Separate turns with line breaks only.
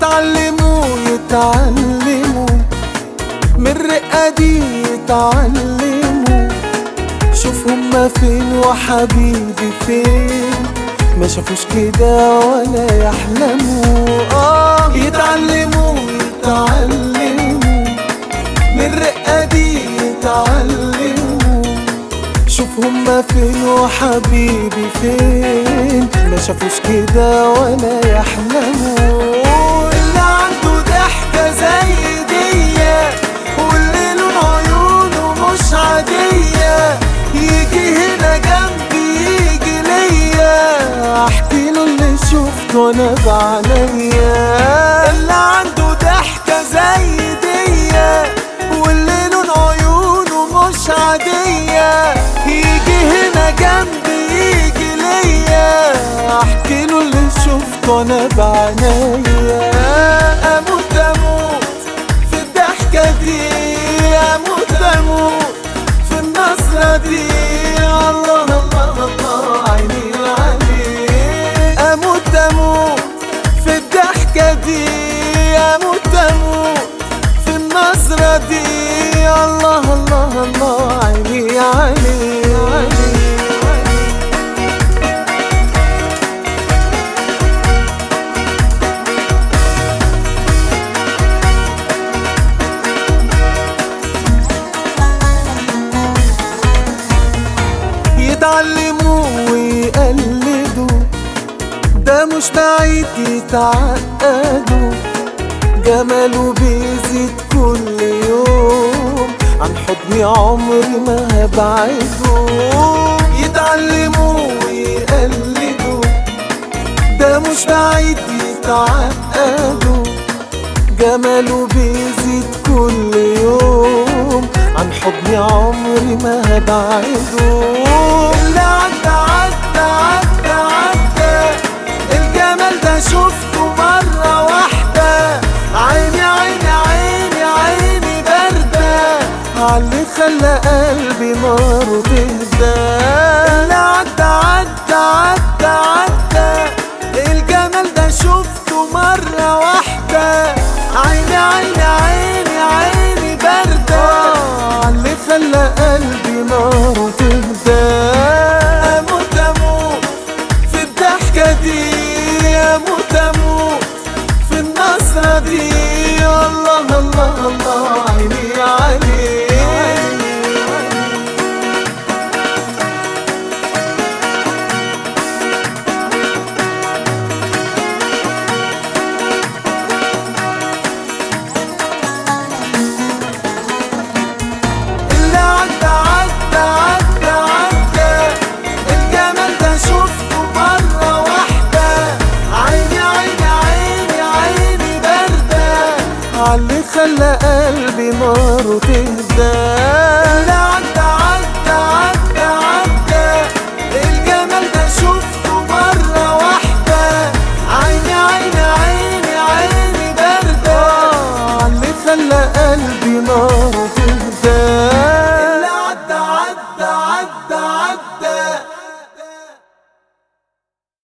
يتعلموا من الرقة دي يتعلموا. شوف هما فين وحبيبي فين، ما شافوش كده ولا يحلموا. يتعلموا من الرقة دي يتعلموا. شوف هما فين وحبيبي فين، ما شافوش كده ولا يحلموا. اللي عنده ضحكة زي دية، واللي لون عيونه مش عادية، يجي هنا جنبي يجي ليا، احكيله اللي شفته انا بعينيا. اللي عنده ضحكة زي دية، واللي لون عيونه مش عادية، يجي هنا جنبي يجي ليا، احكيله اللي شفته انا بعينيا. اموت في الضحكة دي، اموت في النظرة دي، الله الله الله عيني عليك. اموت في الضحكة دي، اموت في النظرة دي، الله الله الله عيني عليك. يتعلموا ويقلدوا، ده مش بعيد يتعقدوا، جماله بيزيد كل يوم، عن حضني عمري ما هبعده. يتعلموا ويقلدوا، ده مش بعيد يتعقدوا، جماله بيزيد كل يوم، عن حضني عمري ما هبعده. اللي عدى الجمال ده شفته مرة واحدة، عيني باردة عاللي خلى قلبي ناره تهدى. اللي عدى الجمال ده شفته مرة واحدة، عيني باردة عاللي خلى قلبي ناره تهدى. اموت في الضحكة دي، اموت في النظرة دي، الله الله الله عيني عليك. عاللي خلى قلبي ناره تهدى.